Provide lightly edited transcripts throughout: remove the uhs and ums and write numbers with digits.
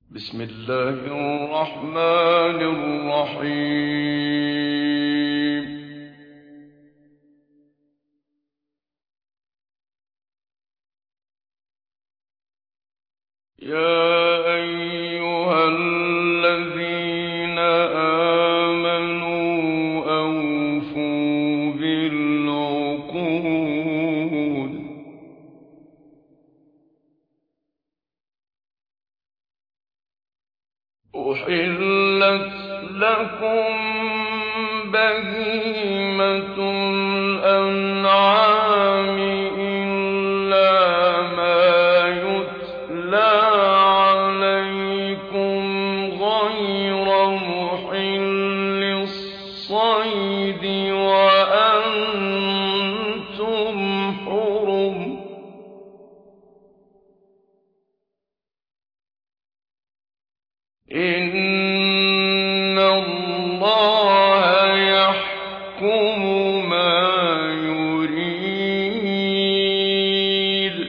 بسم الله الرحمن الرحيم. يا أيها الذين آمنوا أوفوا بالعقود أحلت لكم بهيمة الأنعام إلا ما يتلى عليكم غير محل الصيد وأنتم حرم. إن الله يحكم ما يريد.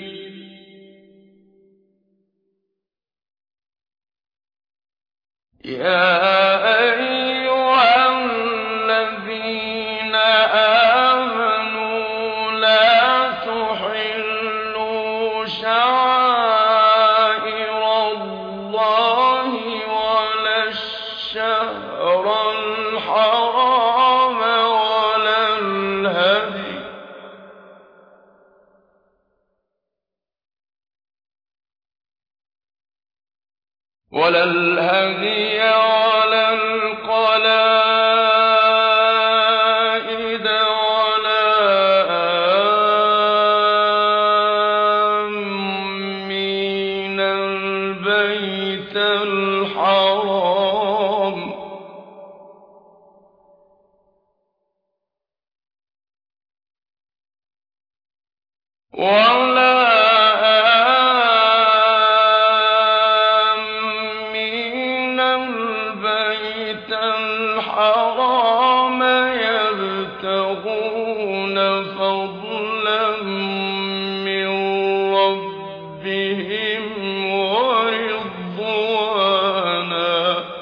يا أيها الذين آمنوا لا تحلوا شعائر الله ولا الشهر الحرام ولا الهدي ولا القلائد ولا آمين البيت الحرام ولا آمين البيت الحرام يبتغون فضلا من ربهم ورضوانا.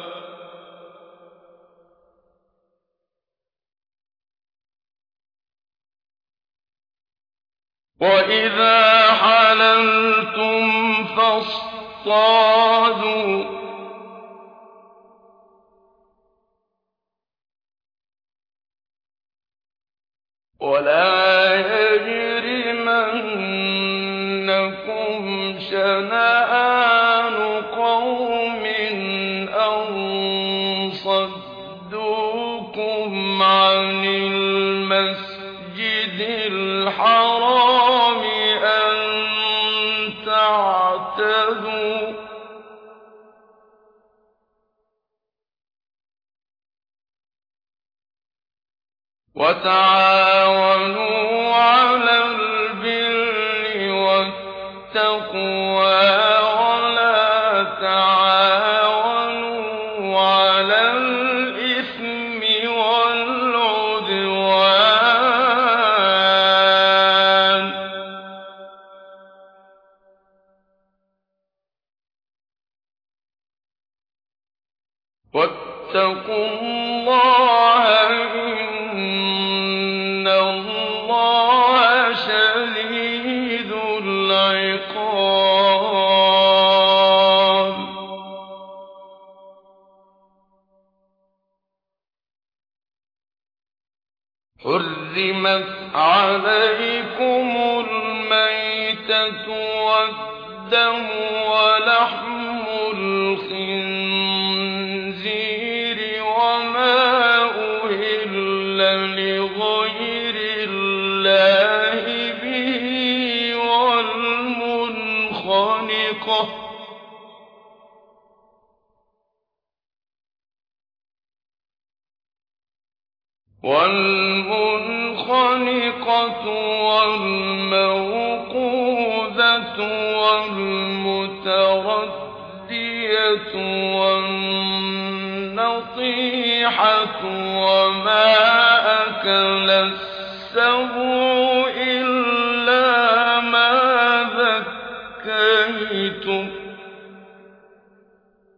وإذا حللتم فاصطادوا ولا يجرمنكم شنآن قوم أن صدوكم عن المسجد الحرام أن تعتدوا وتعاونوا على البر والتقوى ولا تعاونوا على الإثم والعدوان. واتقوا الله إن الله شديد العقاب. حرمت عليكم الميتة والدم ولحم الخنزير وما أهل لغير الله به والمنخنقة والموقوذة والمتردية والنطيحة وما أكل السبع إلا ما ذكيتم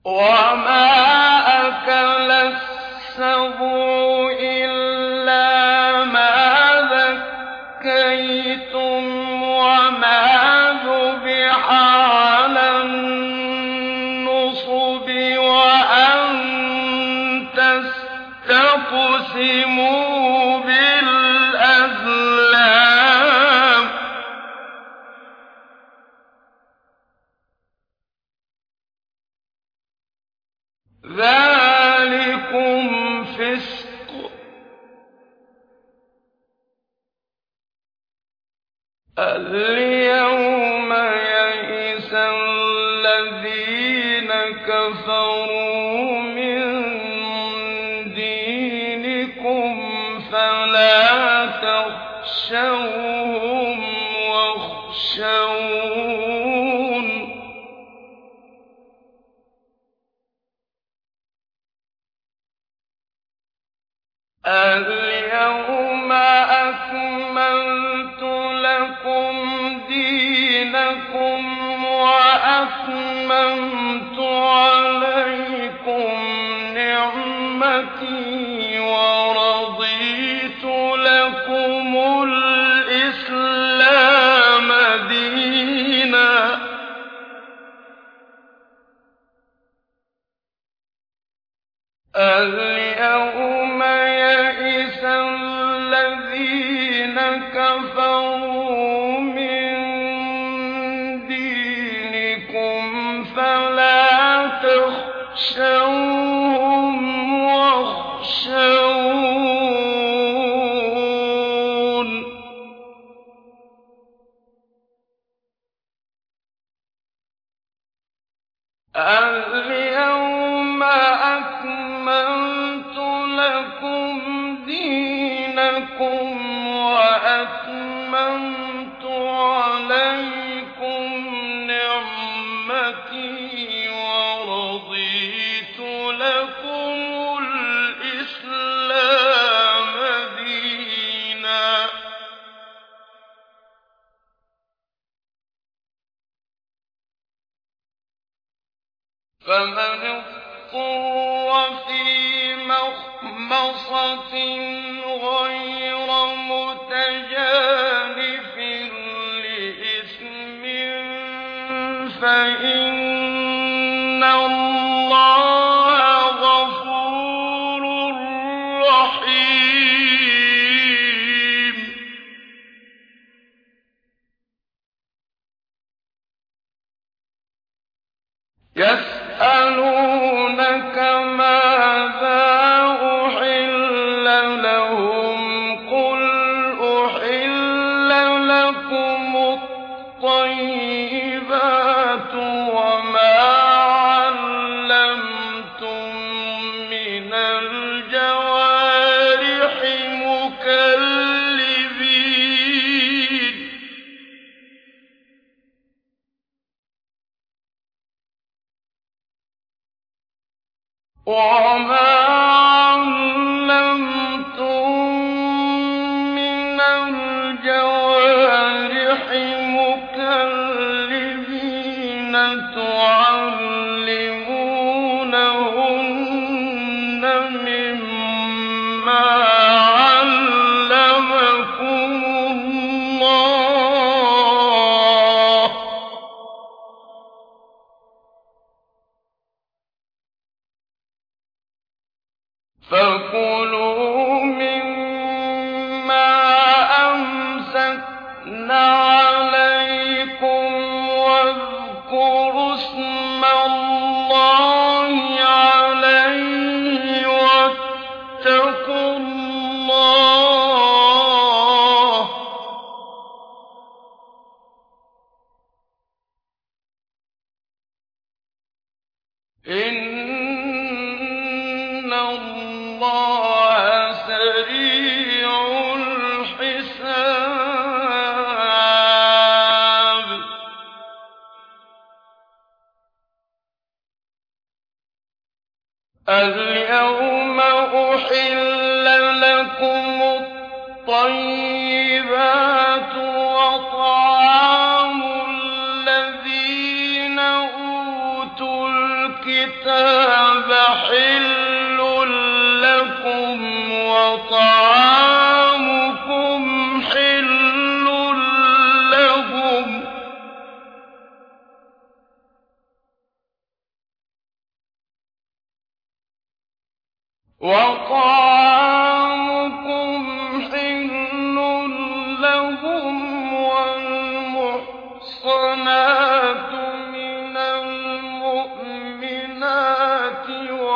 وما أكل السبع إلا ما ذكيتم وما ذبح على النصب وأن تستقسموا بالأزلام ذلكم فسق اليوم يئس الذين كفروا من دينكم فلا تخشوهم واخشون اليوم أكملت لكم دينكم وأتممت عليكم نعمتي ورضيت لكم الإسلام دينا اليوم يئس الذين كفروا من دينكم فلا تخشوهم واخشون اليوم أكملت لكم دينكم وأتممت عليكم نعمتي ورضيت لكم الإسلام دينا فمن اضطر في مخمصة غير متجانف لإثم فإن الله غفور رحيم يسألونك ماذا أحل لهم قل أحل لكم الطيبات وما علمتم من الجوارح مكلبين وما علمتم من الجوارح مكلبين تعلمونهن مما علمكم الله فكلوا مما أمسكن عليكم واذكروا اسم الله عليه واتقوا الله إن الله سريع الحساب اليوم أحل لكم الطيبات وطعام الذين أوتوا الكتاب الكتاب حل لكم وطعامكم حل لهم والمحصنات من المؤمنات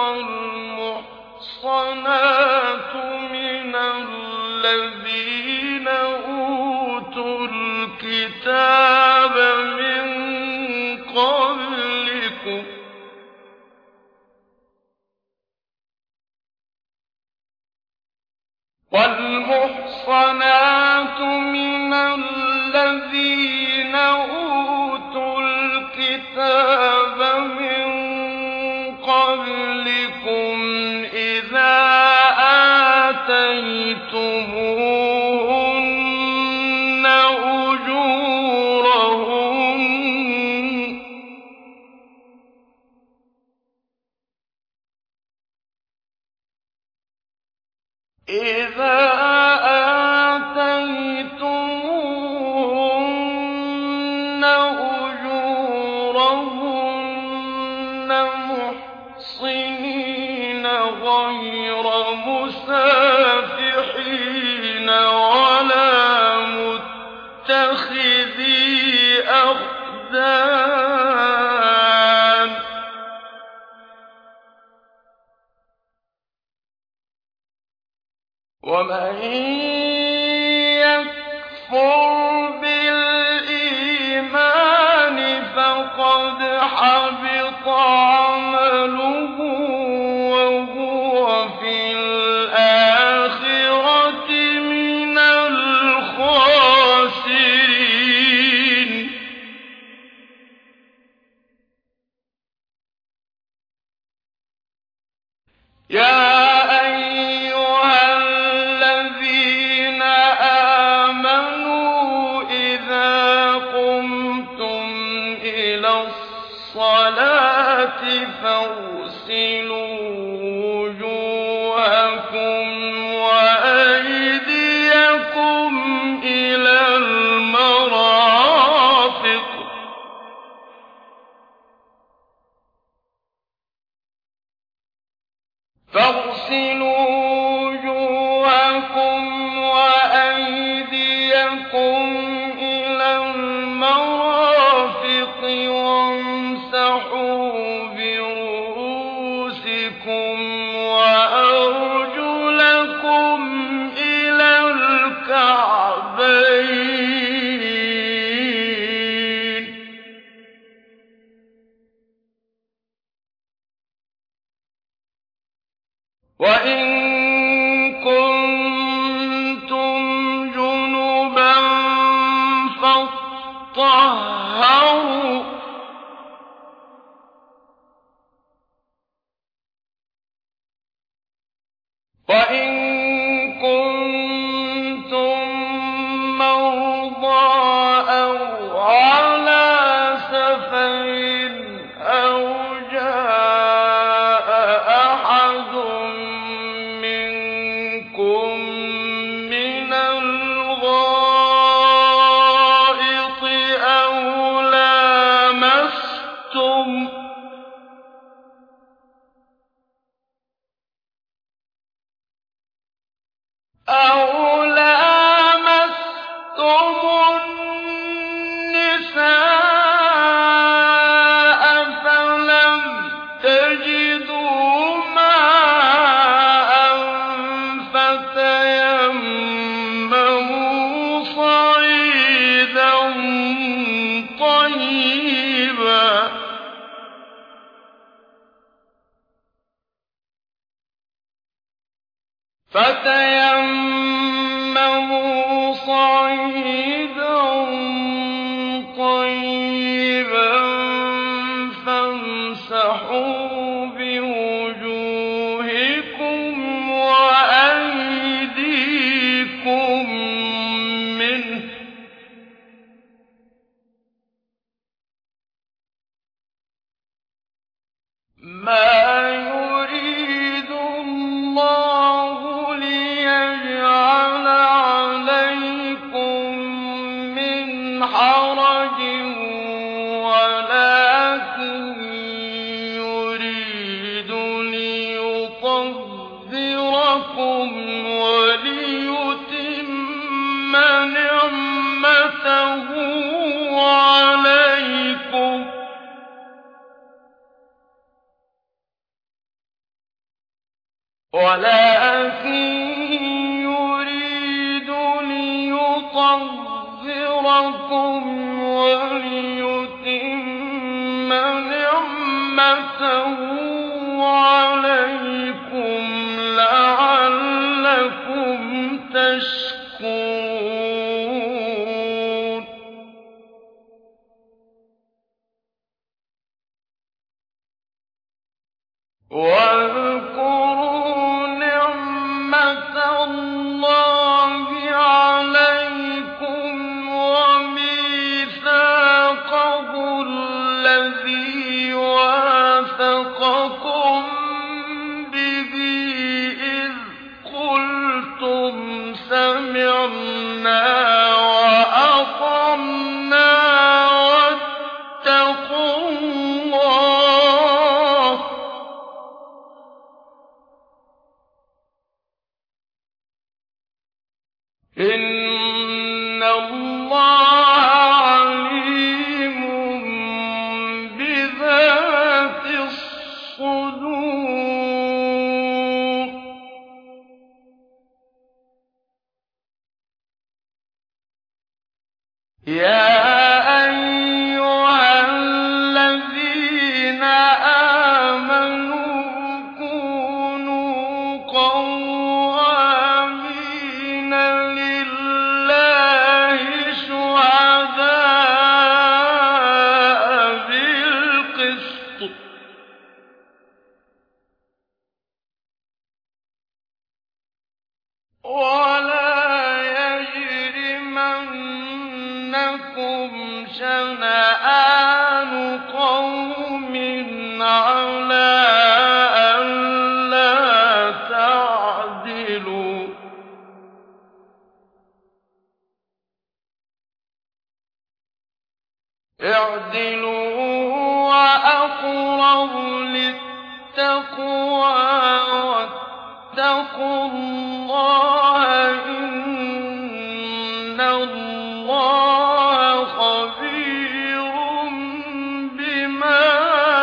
والمحصنات من الذين أوتوا الكتاب من قبلكم إذا آتيتموهن أجورهن محصنين غير مسافحين ولا متخذي أخدان ومن يكفر بالإيمان فقد حبط عمله وهو في الآخرة من الخاسرين يا أيها الذين آمنوا إذا قمتم إلى الصلاة فاغسلوا وجوهكم وأيديكم إلى المرافق وامسحوا برؤوسكم وأرجلكم إلى الكعبين وإن كنتم جنبا فاطهروا وإن كنتم مرضى أو على سفر أو جاء أحد منكم من الغائط أو لامستم النساء فلم تجدوا ماء فتيمموا صعيدا طيبا فامسحوا بوجوهكم وأيديكم منه ما يريد الله ليجعل عليكم من حرج ولكن يريد ليطهركم وليتم نعمته عليكم لعلكم تشكرون واذكروا نعمة الله عليكم وميثاقه الذي واثقكم به إذ قلتم سمعنا وأطعنا واتقوا الله إن الله عليم بذات الصدور يا أيها الذين آمنوا كونوا قوامين لله شهداء بالقسط ولا يجرمنكم شنآن قوم على ألا تعدلوا اعدلوا وأقرب للتقوى واتقوا الله إن الله خبير بما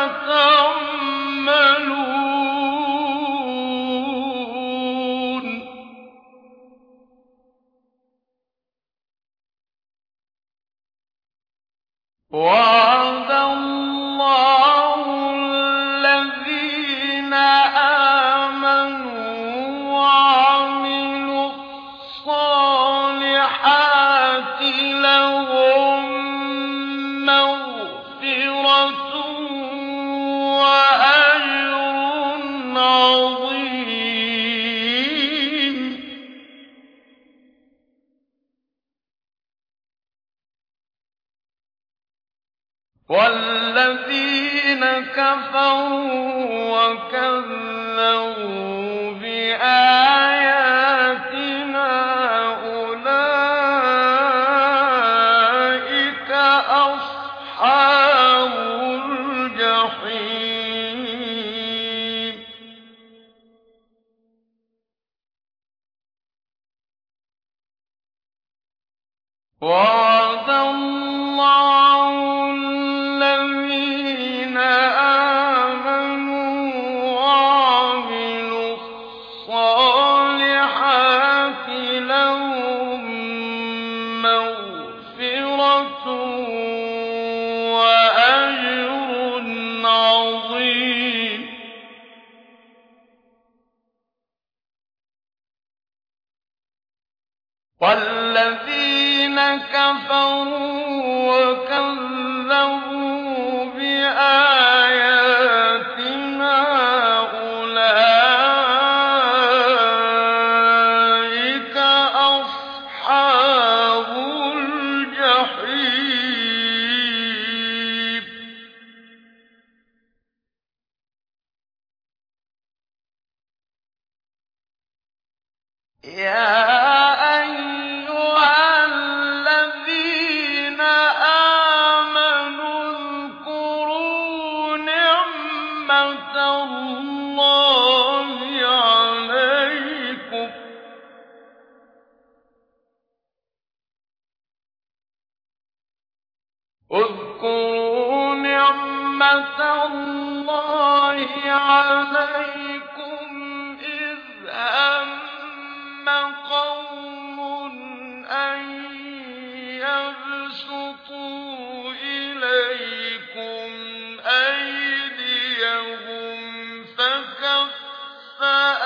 تعملون وعد الله الذين آمنوا وعملوا الصالحات لهم مغفرة وأجر عظيم والذين كفروا وكذبوا بآياتنا أولئك أصحاب الجحيم وعد الله الذين آمنوا وعملوا الصالحات لهم مغفرة وأجر عظيم والذين كفروا وكذبوا بآياتنا أولئك أصحاب الجحيم يَا أَيُّهَا الَّذِينَ آمَنُوا اذْكُرُوا نِعْمَةَ اللَّهِ عَلَيْكُمْ إِذْ هَمَّ قَوْمٌ أَن يَبْسُطُوا إِلَيْكُمْ أَيْدِيَهُمْ فَكَفَّ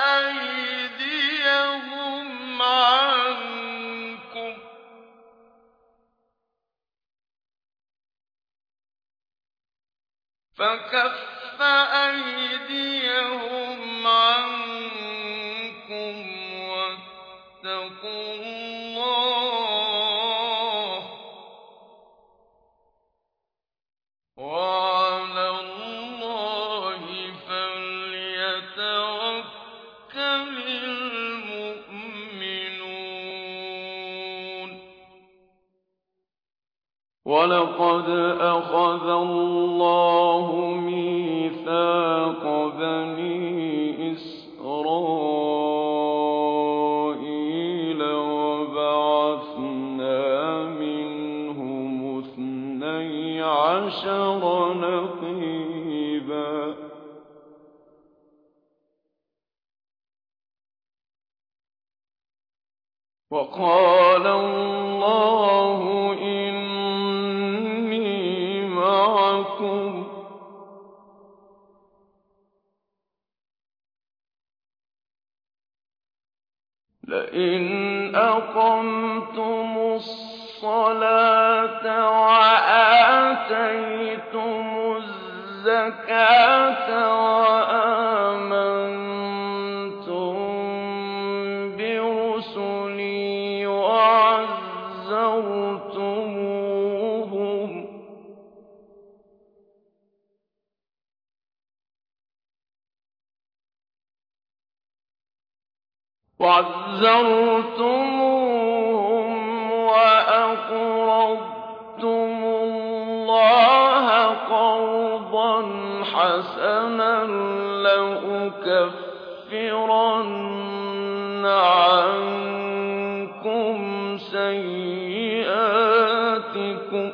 أَيْدِيَهُمْ عَنكُمْ وَاتَّقُوا اللَّهَ ۚ وَعَلَى اللَّهِ فَلْيَتَوَكَّلِ الْمُؤْمِنُونَ. وَلَقَدْ أَخَذَ اللَّهُ مِيثَاقَ بَنِي إِسْرَائِيلَ وَبَعَثْنَا مِنْهُمُ اثْنَيْ عَشَرَ نَقِيبًا ۖ وَقَالَ اللَّهُ إِنِّي مَعَكُمْ ۖ لَئِنْ أَقَمْتُمُ الصَّلَاةَ وَآتَيْتُمُ الزَّكَاةَ وَآمَنتُم بِرُسُلِي وَعَزَّرْتُمُوهُمْ وَأَقْرَضْتُمُ اللَّهَ قَرْضًا حَسَنًا لَّأُكَفِّرَنَّ عَنكُمْ سَيِّئَاتِكُمْ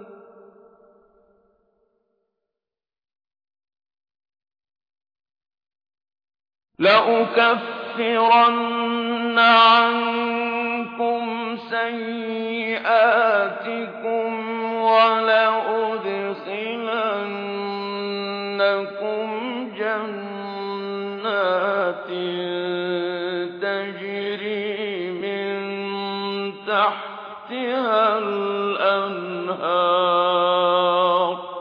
وَلَأُدْخِلَنَّكُمْ جَنَّاتٍ تَجْرِي مِن تَحْتِهَا الْأَنْهَارُ ۚ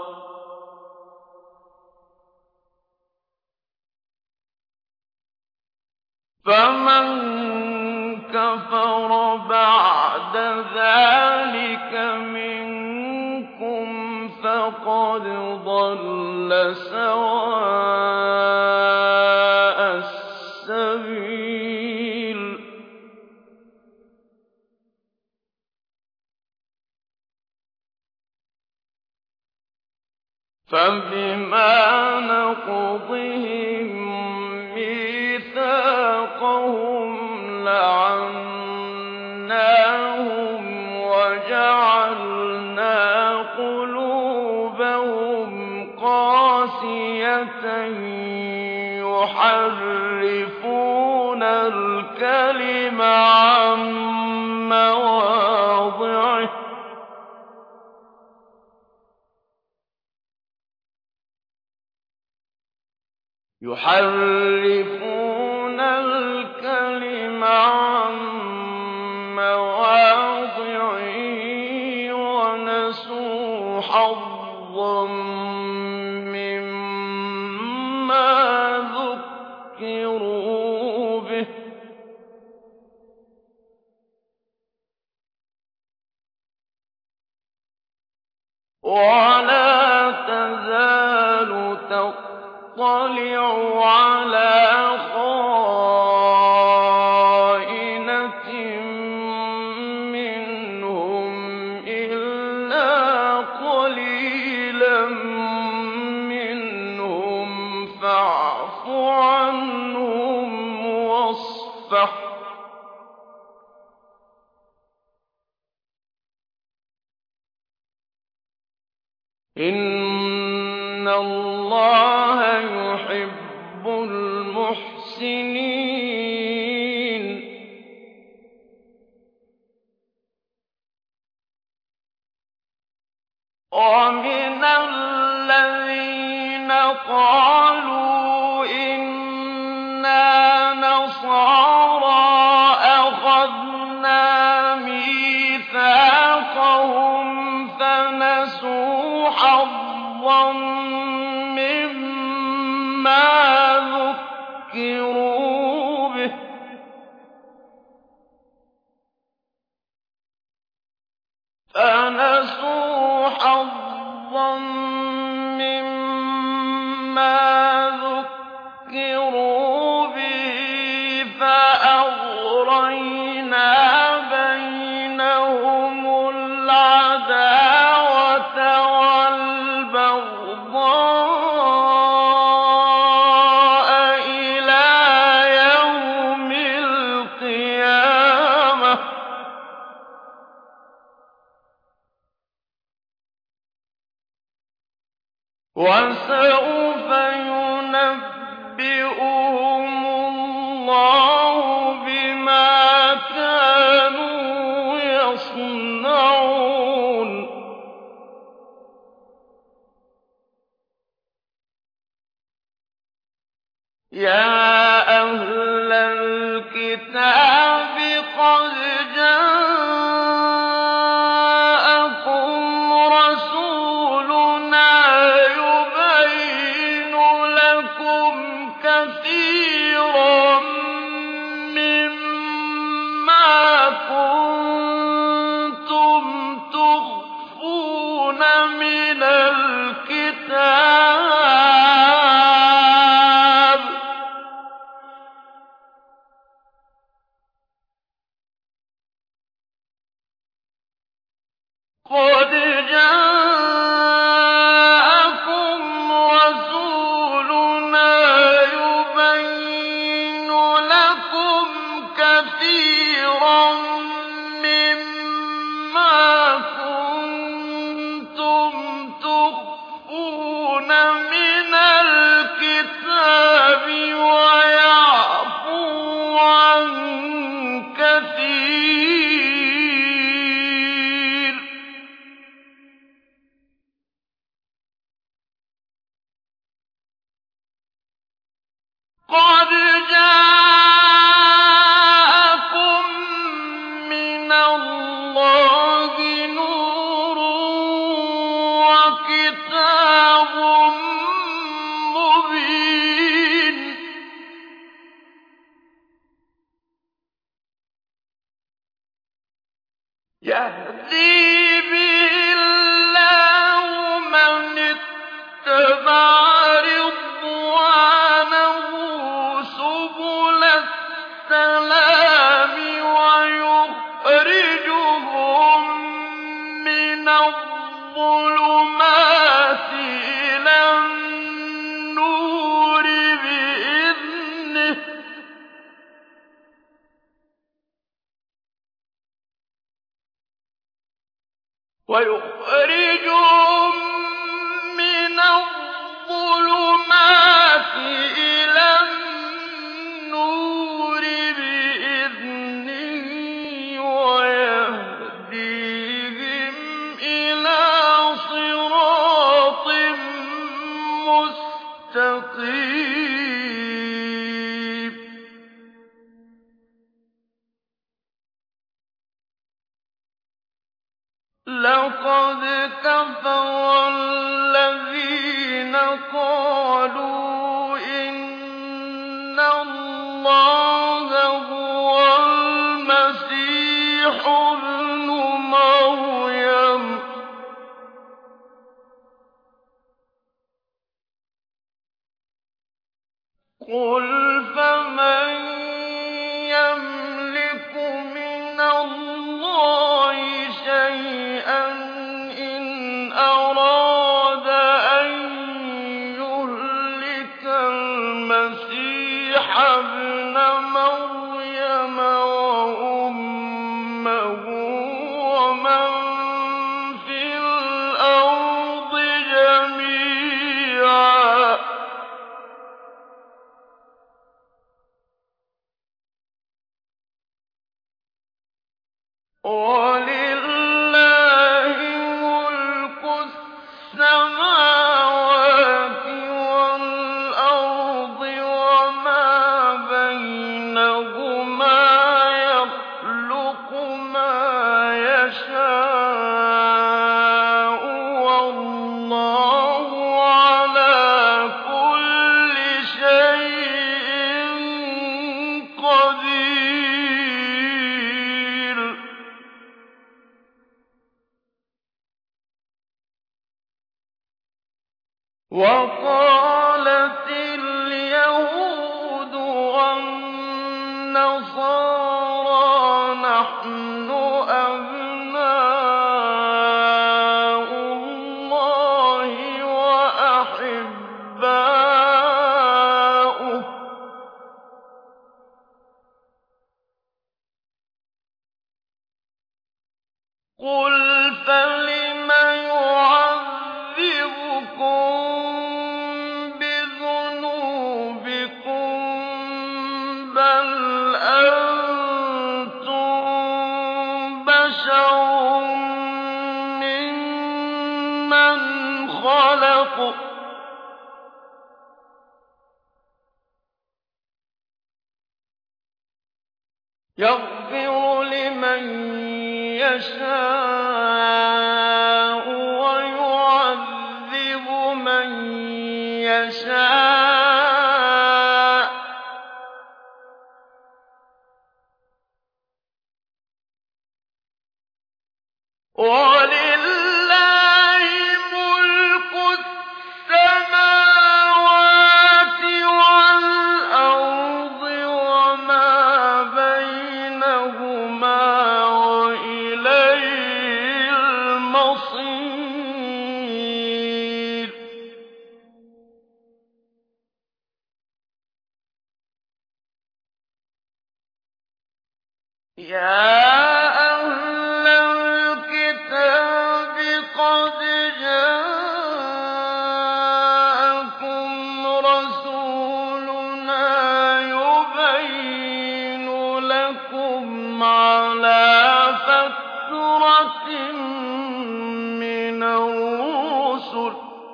فَمَن كَفَرَ بَعْدَ ذَٰلِكَ مِنكُمْ فَقَدْ ضَلَّ سَوَاءَ السَّبِيلِ. فَبِمَا نَقْضِهِم مِّيثَاقَهُمْ لَعَنَّاهُمْ وَجَعَلْنَا قُلُوبَهُمْ قَاسِيَةً يُحَرِّفُونَ الْكَلِمَ عَن مَّوَاضِعِهِ ۙ وَنَسُوا حَظًّا مِّمَّا ذُكِّرُوا بِهِ ۚ وَلَا تَزَالُ تَطَّلِعُ عَلَىٰ خَائِنَةٍ إِنَّ اللَّهَ يُحِبُّ الْمُحْسِنِينَ وَمِنَ الَّذِينَ قَالُوا إِنَّا نَصَارَىٰ أَخَذْنَا مِيثَاقَهُمْ فَنَسُوا حَظًّا مِّمَّا ذُكِّرُوا بِهِ فَأَغْرَيْنَا بَيْنَهُمُ الْعَدَاوَةَ وَالْبَغْضَاءَ إِلَىٰ يَوْمِ الْقِيَامَةِ ۚ وَسَوْفَ يُنَبِّئُهُمُ اللَّهُ بِمَا كَانُوا يَصْنَعُونَ يَا أَهْلَ الْكِتَابِ قَدْ جَاءَكُمْ رَسُولُنَا يُبَيِّنُ لَكُمْ كَثِيرًا مِّمَّا كُنتُمْ تُخْفُونَ مِنَ الْكِتَابِ ۖ قَدْ جَاءَكُمْ رَسُولُنَا يُبَيِّنُ لَكُمْ كَثِيرًا مِّمَّا كُنتُمْ تُخْفُونَ مِنَ الْكِتَابِ وَيَعْفُو عَن كَثِيرٍ ۚ قَدْ جَاءَكُم مِّنَ اللَّهِ نُورٌ وَكِتَابٌ مُّبِينٌ يَهْدِي بِهِ اللَّهُ مَنِ اتَّبَعَ رِضْوَانَهُ سُبُلَ السَّلَامِ وَيُخْرِجُهُم مِّنَ الظُّلُمَاتِ إِلَى النُّورِ بِإِذْنِهِ ۖ وَيَهْدِيهِمْ إِلَىٰ صِرَاطٍ مُّسْتَقِيمٍ لَقَدْ كَفَرَ الَّذِينَ قَالُوا إِنَّ اللَّهَ هُوَ الْمَسِيحُ ابْنُ مَرْيَمَ ۚ قُلْ فَمَن يَمْلِكُ مِنَ اللَّهِ شَيْئًا إِنْ أَرَادَ أَن يُهْلِكَ الْمَسِيحَ ابْنَ مَرْيَمَ وَأُمَّهُ وَمَن فِي الْأَرْضِ وَلِلَّهِ مُلْكُ السَّمَاوَاتِ وَالْأَرْضِ وَمَا بَيْنَهُمَا ۚ يَخْلُقُ مَا يَشَاءُ ۚ وَاللَّهُ عَلَىٰ كُلِّ شَيْءٍ قَدِيرٌ. وَقَالَتِ الْيَهُودُ وَالنَّصَارَىٰ نَحْنُ أَبْنَاءُ اللَّهِ وَأَحِبَّاؤُهُ ۚ قُلْ فَلِمَ يُعَذِّبُكُم بِذُنُوبِكُم ۖ بَلْ أَنتُم بَشَرٌ مِّمَّنْ خَلَقَ ۚ يَغْفِرُ لِمَن يَشَاءُ وَيُعَذِّبُ مَن يَشَاءُ ۚ وَلِلَّهِ مُلْكُ السَّمَاوَاتِ وَالْأَرْضِ وَمَا بَيْنَهُمَا ۚ وَإِلَيْهِ الْمَصِيرُ. يَا أَهْلَ الْكِتَابِ قَدْ جَاءَكُمْ رَسُولُنَا يُبَيِّنُ لَكُمْ عَلَىٰ فَتْرَةٍ مِّنَ الرُّسُلِ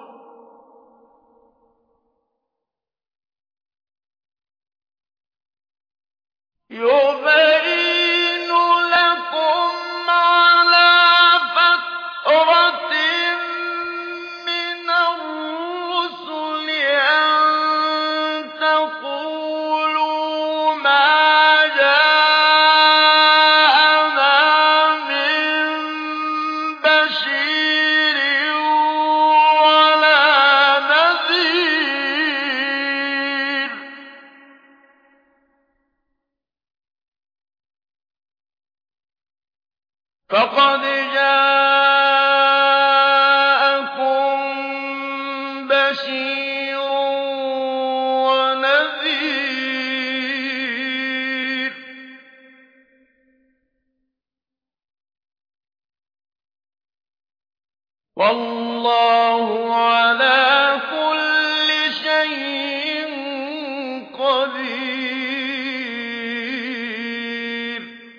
أَن تَقُولُوا مَا جَاءَنَا مِن بَشِيرٍ وَلَا نَذِيرٍ ۚ فَقَدْ جَاءَكُم بَشِيرٌ وَنَذِيرٌ ۗ وَاللَّهُ عَلَىٰ كُلِّ شَيْءٍ قَدِيرٌ.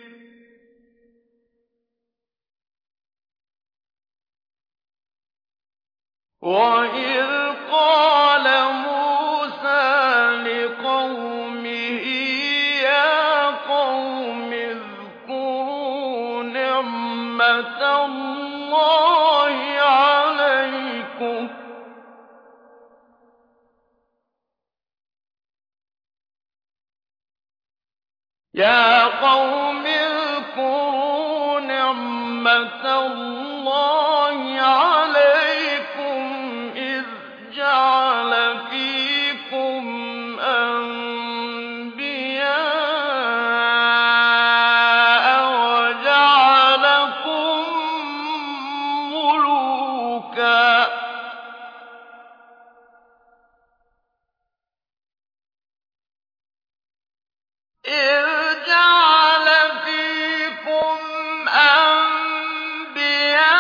وَإِذْ قَالَ مُوسَىٰ لِقَوْمِهِ يَا قَوْمِ اذْكُرُوا نِعْمَةَ اللَّهِ عَلَيْكُمْ ۖ إِذْ جَعَلَ فِيكُمْ أَنبِيَاءَ وَجَعَلَكُم مُّلُوكًا إِذْ جَعَلَ فِيكُمْ أَنبِيَاءَ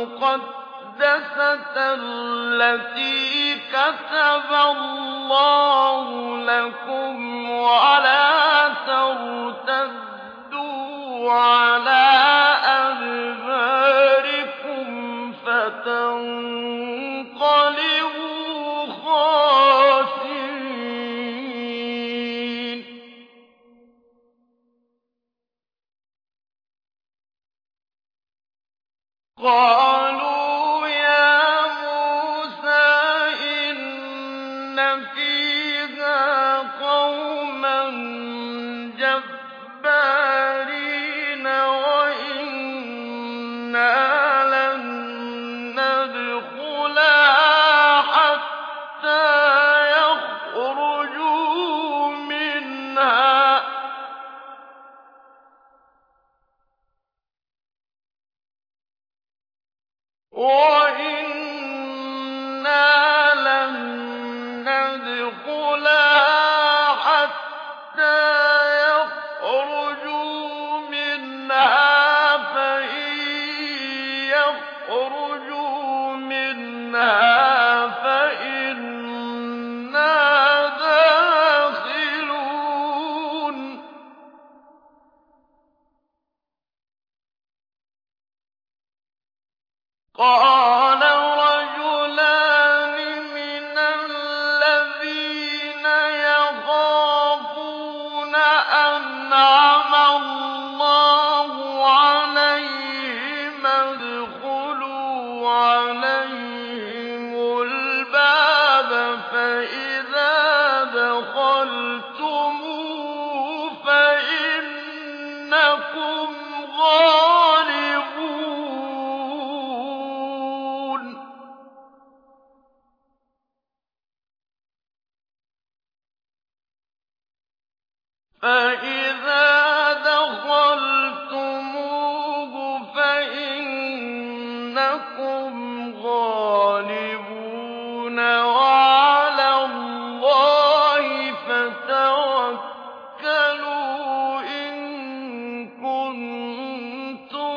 الْمُقَدَّسَةَ الَّتِي كَتَبَ اللَّهُ لَكُمْ وَلَا تَرْتَدُّوا عَلَىٰ أَدْبَارِكُمْ فَتَنقَلِبُوا خَاسِرِينَ قَالُوا يَا مُوسَىٰ إِنَّ فِيهَا قَوْمًا جَبَّارِينَ وَإِنَّا لَن نَّدْخُلَهَا حَتَّىٰ يَخْرُجُوا مِنْهَا فَإِن يَخْرُجُوا مِنْهَا فَإِنَّا دَاخِلُونَ قَالَ رَجُلَانِ مِنَ الَّذِينَ يَخَافُونَ أَنْعَمَ اللَّهُ عَلَيْهِمْ ادْخُلُوا عَلَيْهِمُ الْبَابَ فَإِذَا دَخَلْتُمُوهُ فَإِنَّكُمْ غَالِبُونَ وَعَلَى اللَّهِ فَتَوَكَّلُوا إِن كُنتُم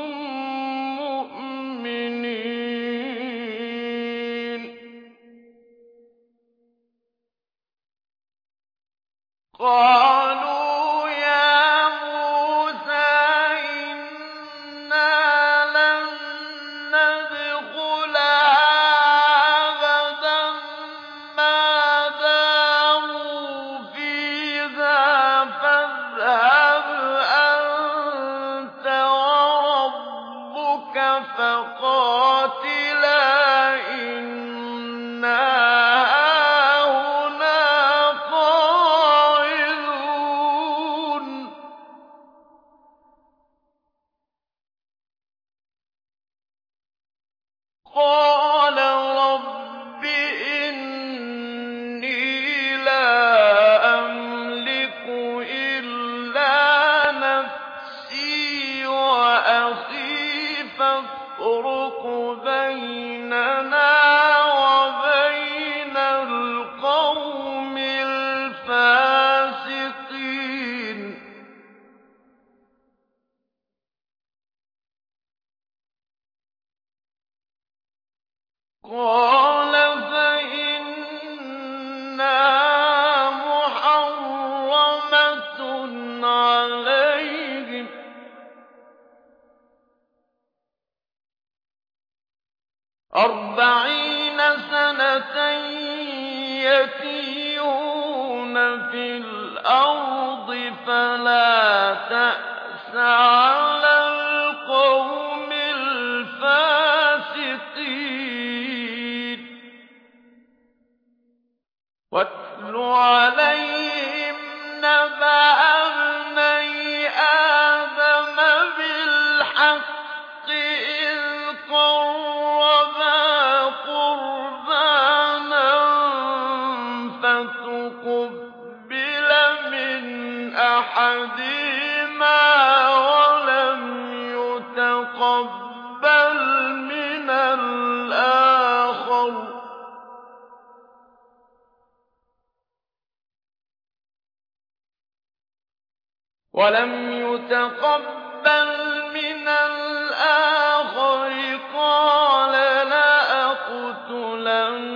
مُّؤْمِنِينَ قَالُوا يَا مُوسَىٰ إِنَّا لَن نَّدْخُلَهَا أَبَدًا مَّا دَامُوا فِيهَا فَاذْهَبْ أَنتَ وَرَبُّكَ فَقَاتِلَا إِنَّا هَاهُنَا قَاعِدُونَ قَالَ رَبِّ إِنِّي لَا أَمْلِكُ إِلَّا نَفْسِي وَأَخِي فَافْرُقْ بَيْنَنَا وَبَيْنَ الْقَوْمِ الْفَاسِقِينَ قَالَ فَإِنَّهَا مُحَرَّمَةٌ عَلَيْهِمْ 40 سَنَةً يَتِيهُونَ فِي الْأَرْضِ فَلَا تَأْسَ عَلَى الْقَوْمِ الْفَاسِقِينَ وَاتْلُ عَلَيْهِمْ نَبَأَ ابْنَيْ آدَمَ بِالْحَقِّ إِذْ قَرَّبَا قُرْبَانًا فَتُقُبِّلَ مِنْ أَحَدِهِمَا وَلَمْ يُتَقَبَّلْ مِنَ الْآخَرِ قَالَ رَجُلًا